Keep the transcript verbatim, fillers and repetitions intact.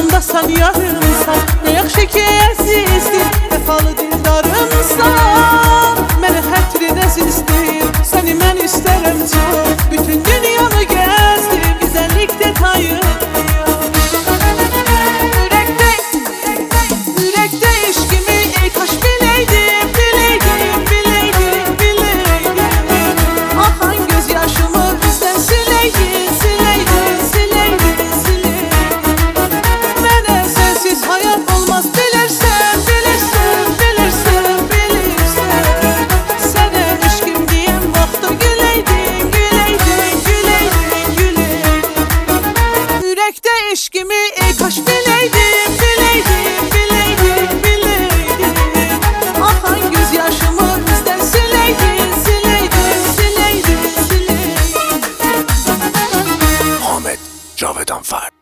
yanımda sen yarımsan. Ne yaxşı ki əzizdir, vəfalı dindarımsan. Mənə hətrin əzizdir, səni mən istərəm çox. Bütün dünyanı gəzdim, güzəllikdə tayım yox. Ürəkdə, ürəkdə eşqimi ey kaş biləydim, biləydim, biləydim, biləydim. Axan göz yaşımı bizdən siləydin, siləydin, siləydin, siləydin. Mənə sənsiz hayat olmaz, bilirsən, bilirsən, bilirsən, bilirsən. Sənə eşqim deyən vaxtı güləydin, güləydin, güləydin, güləydin. Ürəkdə eşqimi ey kaş biləydim, biləydim, biləydim, biləydim. Axan göz yaşımı bizdən siləydin, siləydin, siləydin, siləydin. Ahmet Cavedan Far.